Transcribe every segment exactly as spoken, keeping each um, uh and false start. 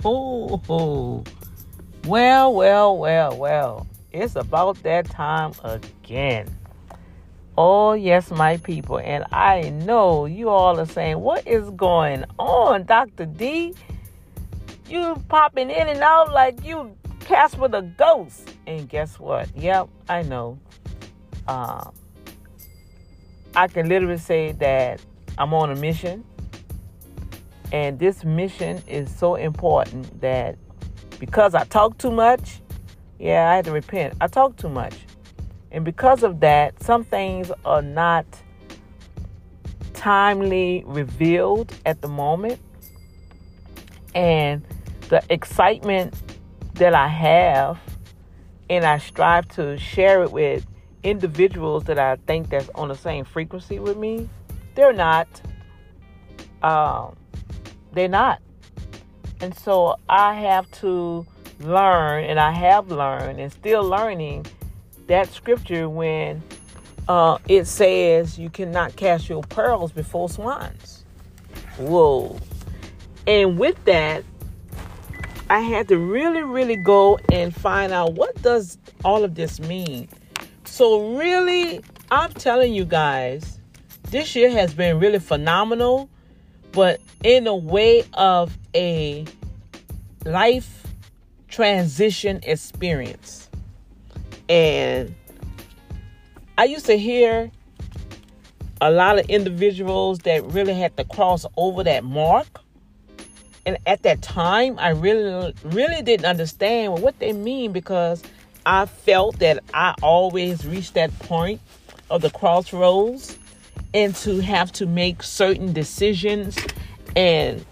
Well, well, well, well. It's about that time again. Oh, yes, my people. And I know you all are saying, what is going on, Doctor D? You popping in and out like you Casper the Ghost. And guess what? Yep, I know. Um, I can literally say that I'm on a mission. And this mission is so important that because I talk too much, yeah, I had to repent. I talk too much. And because of that, some things are not timely revealed at the moment. And the excitement that I have, and I strive to share it with individuals that I think that's on the same frequency with me, they're not. Um, they're not. And so I have to learn, and I have learned and still learning that scripture when uh, it says you cannot cast your pearls before swines. Whoa. And with that, I had to really, really go and find out what does all of this mean. So really, I'm telling you guys, this year has been really phenomenal, but in a way of a life transition experience. And I used to hear a lot of individuals that really had to cross over that mark. And at that time, I really, really didn't understand what they mean, because I felt that I always reached that point of the crossroads and to have to make certain decisions and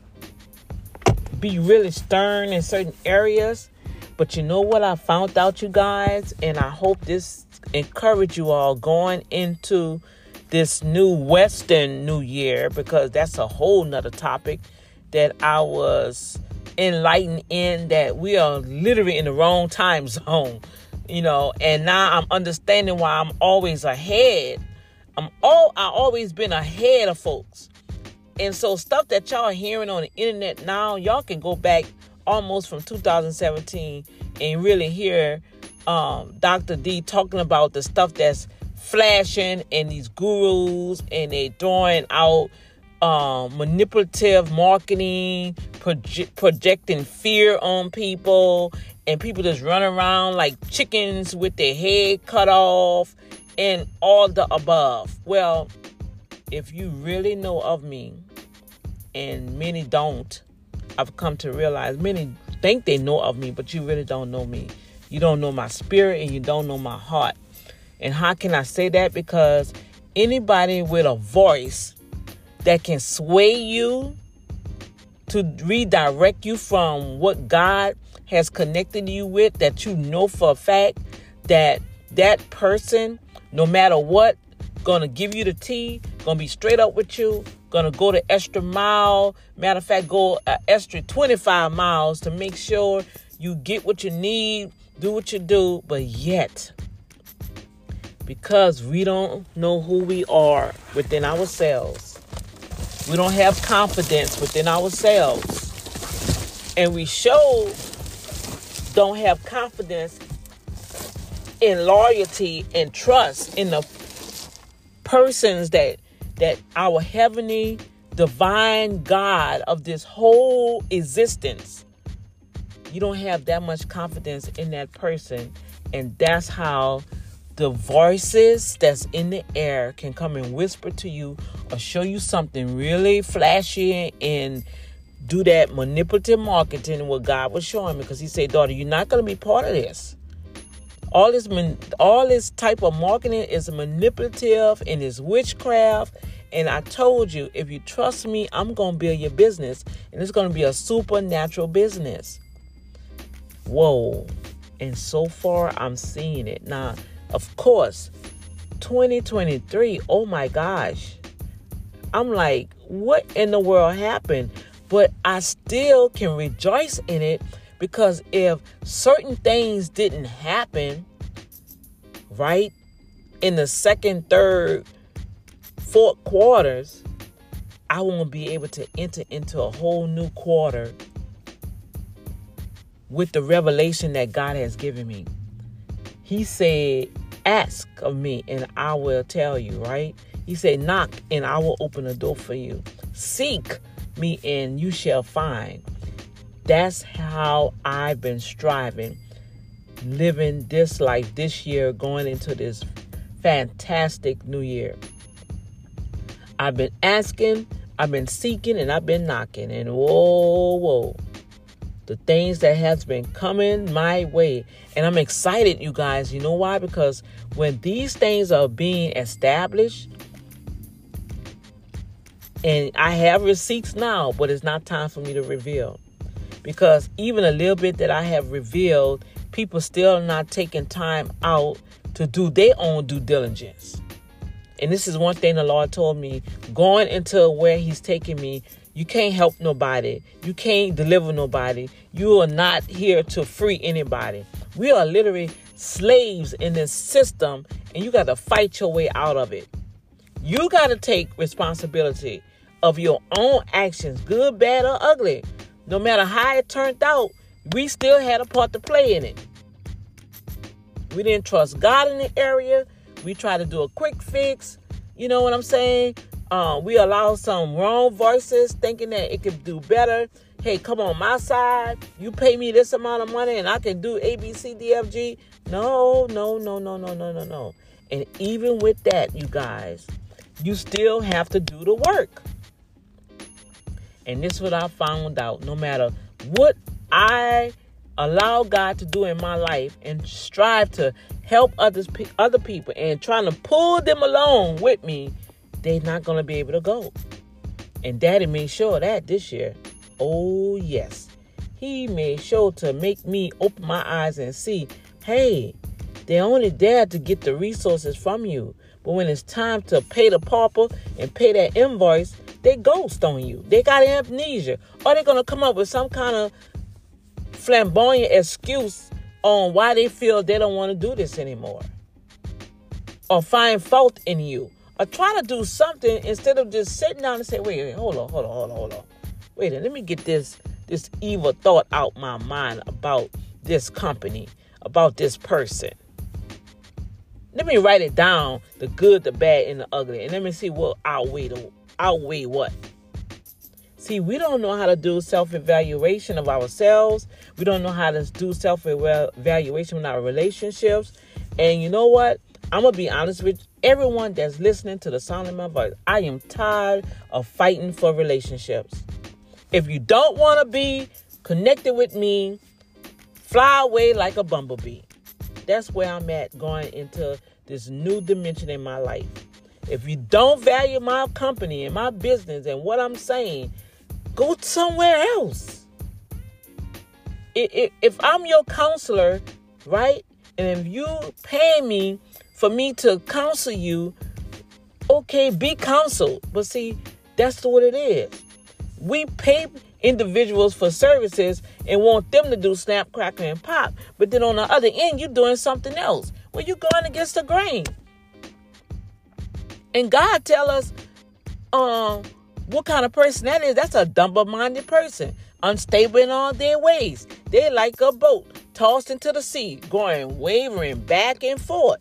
be really stern in certain areas. But you know what I found out, you guys, and I hope this encourage you all going into this new Western New Year, because that's a whole nother topic that I was enlightened in, that we are literally in the wrong time zone, you know, and now I'm understanding why I'm always ahead. I'm all, I always been ahead of folks. And so stuff that y'all are hearing on the internet now, y'all can go back almost from two thousand seventeen and really hear um, Doctor D talking about the stuff that's flashing and these gurus, and they throwing out um, manipulative marketing, proje- projecting fear on people, and people just run around like chickens with their head cut off and all the above. Well, if you really know of me, and many don't, I've come to realize many think they know of me, but you really don't know me. You don't know my spirit, and you don't know my heart. And how can I say that? Because anybody with a voice that can sway you to redirect you from what God has connected you with, that you know for a fact that that person, no matter what, gonna give you the tea, gonna be straight up with you, gonna go the extra mile. Matter of fact, go an extra twenty-five miles to make sure you get what you need, do what you do. But yet, because we don't know who we are within ourselves, we don't have confidence within ourselves, and we sure don't have confidence in loyalty and trust in the persons that that our heavenly divine God of this whole existence. You don't have that much confidence in that person, and that's how the voices that's in the air can come and whisper to you or show you something really flashy and do that manipulative marketing. What God was showing me, because he said, daughter, you're not going to be part of this. All this, all this type of marketing is manipulative and is witchcraft. And I told you, if you trust me, I'm going to build your business, and it's going to be a supernatural business. Whoa. And so far, I'm seeing it. Now, of course, twenty twenty-three, oh my gosh. I'm like, what in the world happened? But I still can rejoice in it, because if certain things didn't happen, right, in the second, third, fourth quarters, I won't be able to enter into a whole new quarter with the revelation that God has given me. He said, ask of me and I will tell you, right? He said, knock and I will open the door for you. Seek me and you shall find. That's how I've been striving, living this life this year, going into this fantastic new year. I've been asking, I've been seeking, and I've been knocking. And whoa, whoa. The things that has been coming my way. And I'm excited, you guys. You know why? Because when these things are being established, and I have receipts now, but it's not time for me to reveal. Because even a little bit that I have revealed, people still not taking time out to do their own due diligence. And this is one thing the Lord told me, going into where he's taking me, you can't help nobody. You can't deliver nobody. You are not here to free anybody. We are literally slaves in this system, and you got to fight your way out of it. You got to take responsibility of your own actions, good, bad, or ugly. No matter how it turned out, we still had a part to play in it. We didn't trust God in the area. We tried to do a quick fix. You know what I'm saying? Uh, we allowed some wrong voices thinking that it could do better. Hey, come on my side. You pay me this amount of money and I can do A, B, C, D, F, G. No, no, no, no, no, no, no, no. And even with that, you guys, you still have to do the work. And this is what I found out. No matter what I allow God to do in my life and strive to help others, other people and trying to pull them along with me, they're not going to be able to go. And Daddy made sure of that this year. Oh, yes. He made sure to make me open my eyes and see, hey, they're only there to get the resources from you. But when it's time to pay the pauper and pay that invoice, they ghost on you. They got amnesia. Or they're going to come up with some kind of flamboyant excuse on why they feel they don't want to do this anymore. Or find fault in you. Or try to do something instead of just sitting down and say, wait, wait, hold on, hold on, hold on, hold on. Wait, let me get this, this evil thought out my mind about this company, about this person. Let me write it down, the good, the bad, and the ugly. And let me see what outweigh the outweigh what. See, we don't know how to do self-evaluation of ourselves. We don't know how to do self-evaluation in our relationships. And you know what? I'm going to be honest with everyone that's listening to the sound of my voice. I am tired of fighting for relationships. If you don't want to be connected with me, fly away like a bumblebee. That's where I'm at going into this new dimension in my life. If you don't value my company and my business and what I'm saying, go somewhere else. If I'm your counselor, right, and if you pay me for me to counsel you, okay, be counseled. But see, that's what it is. We pay individuals for services and want them to do snap, crackle, and pop. But then on the other end, you're doing something else. Well, you're going against the grain. And God tell us um, what kind of person that is. That's a double-minded person, unstable in all their ways. They like a boat tossed into the sea, going wavering back and forth.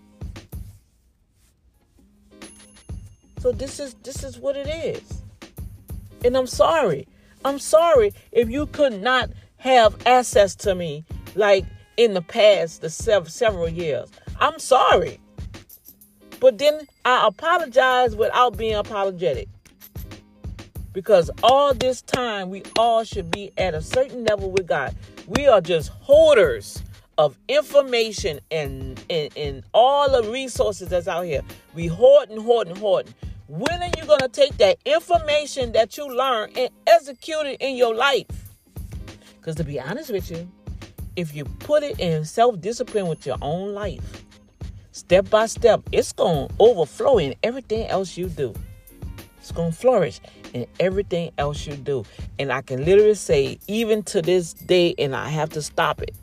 So this is this is what it is. And I'm sorry. I'm sorry if you could not have access to me like in the past, the sev- several years. I'm sorry. But then I apologize without being apologetic. Because all this time, we all should be at a certain level with God. We are just holders of information and, and, and all the resources that's out here. We hoarding, hoarding, hoarding. When are you going to take that information that you learn and execute it in your life? Because to be honest with you, if you put it in self-discipline with your own life, step by step, it's going to overflow in everything else you do. It's going to flourish in everything else you do. And I can literally say, even to this day, and I have to stop it,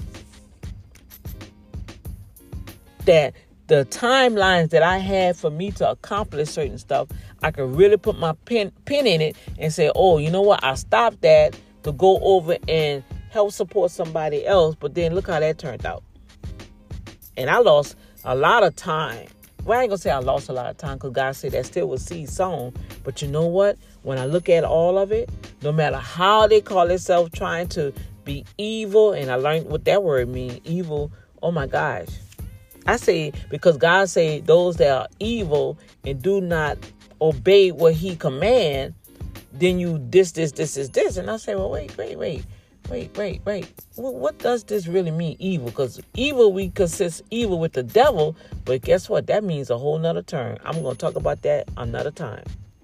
that the timelines that I had for me to accomplish certain stuff, I could really put my pen, pen in it and say, oh, you know what? I stopped that to go over and help support somebody else. But then look how that turned out. And I lost a lot of time. Well, I ain't gonna say I lost a lot of time, because God said that still was seed sown. But you know what? When I look at all of it, no matter how they call themselves trying to be evil, and I learned what that word means, evil. Oh my gosh. I say, because God say those that are evil and do not obey what he command, then you this, this, this is this. And I say, well, wait, wait, wait, wait, wait, wait. Well, what does this really mean, evil? Because evil, we consist evil with the devil, but guess what? That means a whole nother term. I'm going to talk about that another time.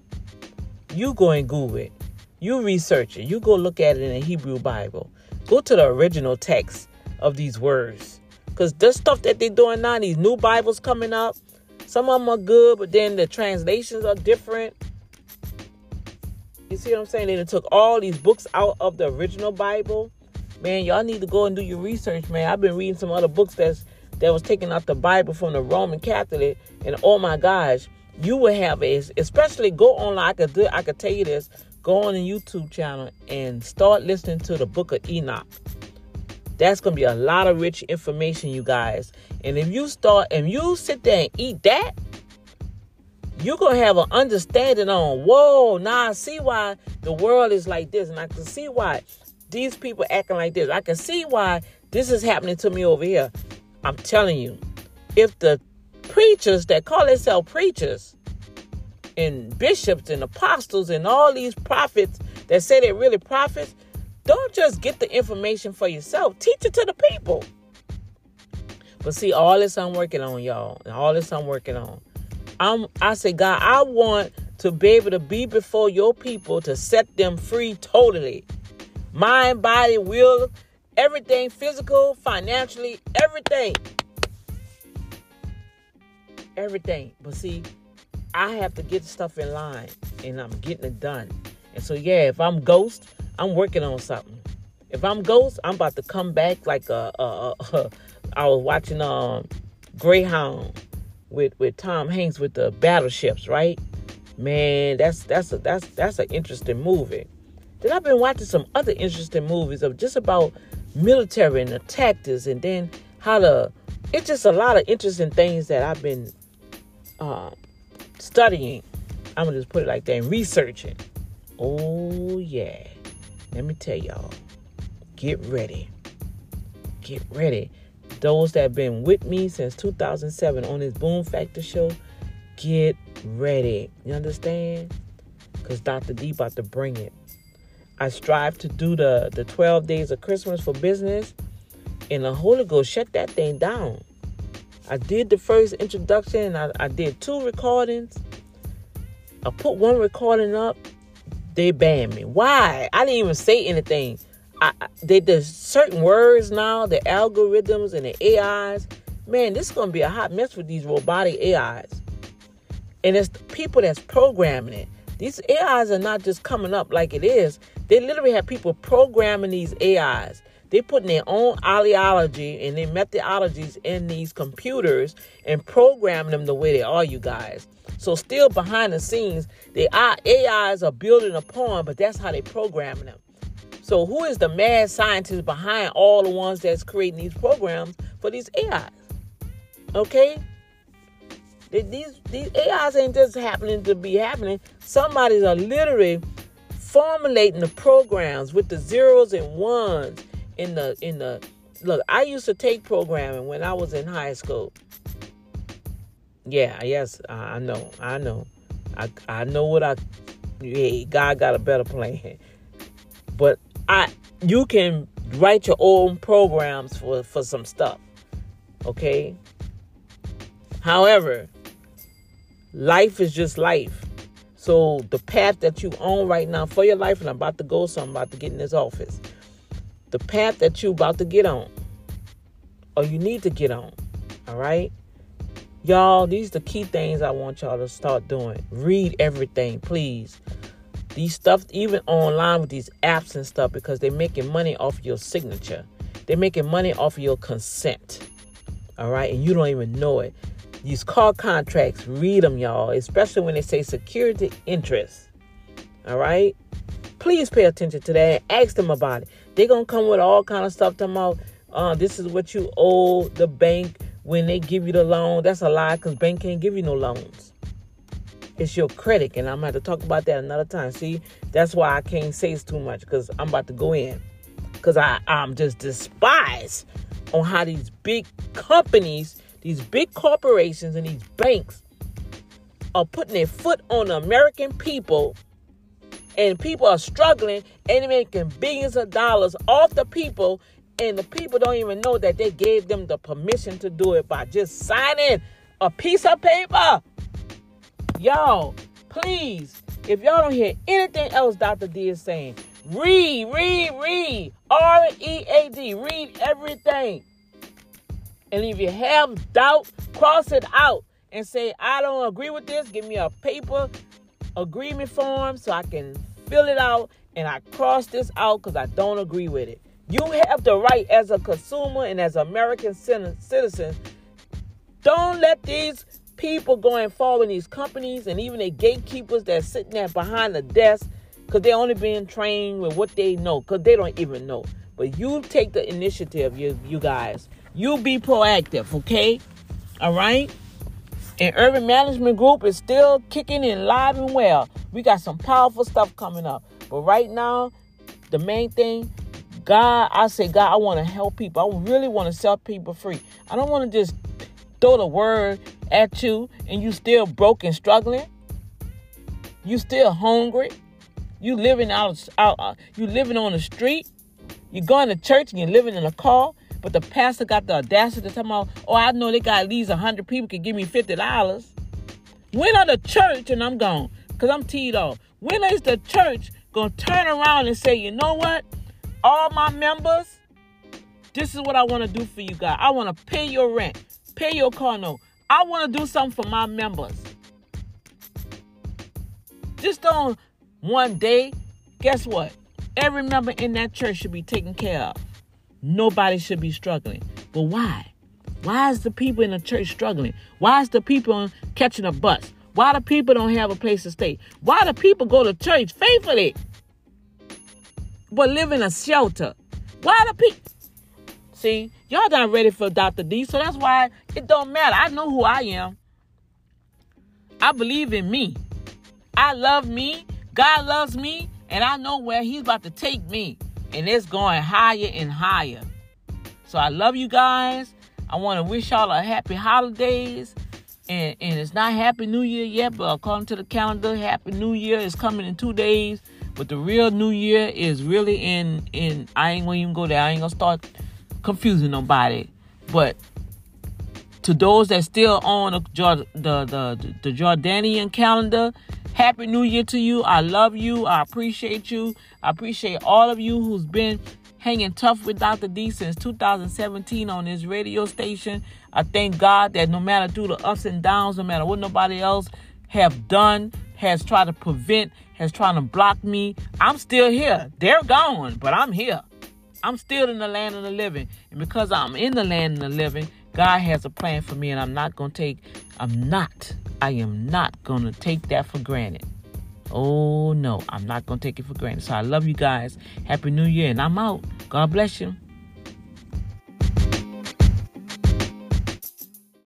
You go and Google it. You research it. You go look at it in the Hebrew Bible. Go to the original text of these words. Because this stuff that they're doing now, these new Bibles coming up, some of them are good, but then the translations are different. You see what I'm saying? They done took all these books out of the original Bible. Man, y'all need to go and do your research, man. I've been reading some other books that's that was taking out the Bible from the Roman Catholic, and oh my gosh, you will have a, especially go online. I could do, I could tell you this. Go on the YouTube channel and start listening to the Book of Enoch. That's going to be a lot of rich information, you guys. And if you start, and you sit there and eat that, you're going to have an understanding on, whoa, now I see why the world is like this. And I can see why these people acting like this. I can see why this is happening to me over here. I'm telling you, if the preachers that call themselves preachers and bishops and apostles and all these prophets that say they're really prophets, don't just get the information for yourself. Teach it to the people. But see, all this I'm working on, y'all. And all this I'm working on. I'm, I say, God, I want to be able to be before your people to set them free totally. Mind, body, will, everything, physical, financially, everything. Everything. But see, I have to get stuff in line, and I'm getting it done. And so, yeah, if I'm Ghost, I'm working on something. If I'm Ghost, I'm about to come back like a, a, a, a I was watching um Greyhound with, with Tom Hanks with the battleships, right? Man, that's that's a that's that's an interesting movie. Then I've been watching some other interesting movies of just about military and the tactics, and then how to. It's just a lot of interesting things that I've been uh, studying. I'm gonna just put it like that and researching. Oh yeah. Let me tell y'all, get ready. Get ready. Those that have been with me since two thousand seven on this Boom Factor show, get ready. You understand? Because Doctor D about to bring it. I strive to do the, the twelve days of Christmas for business, and the Holy Ghost shut that thing down. I did the first introduction, and I, I did two recordings. I put one recording up. They banned me. Why? I didn't even say anything. I, I, they, there's certain words now, the algorithms and the A Is. Man, this is going to be a hot mess with these robotic A Is. And it's the people that's programming it. These A Is are not just coming up like it is. They literally have people programming these A Is. They're putting their own ideology and their methodologies in these computers and programming them the way they are, you guys. So still behind the scenes, the A Is are building upon, but that's how they programming them. So who is the mad scientist behind all the ones that's creating these programs for these A Is? Okay? These, these A Is ain't just happening to be happening. Somebody's are literally formulating the programs with the zeros and ones in the, in the, look, I used to take programming when I was in high school. Yeah, yes, I know, I know. I I know what I, hey, God got a better plan. But I, you can write your own programs for, for some stuff, okay? However, life is just life. So the path that you own right now for your life, and I'm about to go, so I'm about to get in this office. The path that you about to get on, or you need to get on, all right? Y'all, these are the key things I want y'all to start doing. Read everything, please. These stuff, even online with these apps and stuff, because they're making money off your signature. They're making money off of your consent. All right? And you don't even know it. These car contracts, read them, y'all. Especially when they say security interest. All right? Please pay attention to that and ask them about it. They're going to come with all kind of stuff talking about, uh, this is what you owe the bank when they give you the loan. That's a lie, because bank can't give you no loans. It's your credit, and I'm going to have to talk about that another time. See, that's why I can't say it's too much, because I'm about to go in. Because I, I'm just despised on how these big companies, these big corporations, and these banks are putting their foot on the American people, and people are struggling and making billions of dollars off the people, and the people don't even know that they gave them the permission to do it by just signing a piece of paper. Y'all, please, if y'all don't hear anything else Doctor D is saying, read, read, read. R E A D. Read everything. And if you have doubt, cross it out and say, I don't agree with this. Give me a paper agreement form so I can fill it out, and I cross this out because I don't agree with it. You have the right as a consumer and as American citizens. Don't let these people going forward, these companies and even the gatekeepers that's sitting there behind the desk, because they're only being trained with what they know, because they don't even know. But you take the initiative, you, you guys. You be proactive, okay? All right? And Urban Management Group is still kicking and live and well. We got some powerful stuff coming up. But right now, the main thing, God, I say, God, I want to help people. I really want to set people free. I don't want to just throw the word at you and you still broke and struggling. You still hungry. You living out, out uh, you living on the street. You going to church and you're living in a car. But the pastor got the audacity to tell me, oh, I know they got at least one hundred people can give me fifty dollars. When are the church, and I'm gone, because I'm teed off. When is the church going to turn around and say, you know what? All my members, this is what I want to do for you guys. I want to pay your rent, pay your car note. I want to do something for my members. Just on one day, guess what? Every member in that church should be taken care of. Nobody should be struggling. But why? Why is the people in the church struggling? Why is the people catching a bus? Why the people don't have a place to stay? Why do people go to church faithfully but live in a shelter? Why the people? See, y'all not ready for Doctor D, so that's why it don't matter. I know who I am. I believe in me. I love me. God loves me. And I know where he's about to take me. And it's going higher and higher. So I love you guys. I want to wish y'all a happy holidays. And, and it's not Happy New Year yet, but according to the calendar, Happy New Year is coming in two days. But the real New Year is really in, in I ain't going to even go there. I ain't going to start confusing nobody. But to those that still on the, the, the, the Jordanian calendar, Happy New Year to you. I love you. I appreciate you. I appreciate all of you who's been hanging tough with Doctor D since two thousand seventeen on this radio station. I thank God that no matter through the ups and downs, no matter what nobody else have done, has tried to prevent, has tried to block me, I'm still here. They're gone, but I'm here. I'm still in the land of the living. And because I'm in the land of the living, God has a plan for me, and I'm not going to take, I'm not, I am not going to take that for granted. Oh, no, I'm not going to take it for granted. So I love you guys. Happy New Year, and I'm out. God bless you.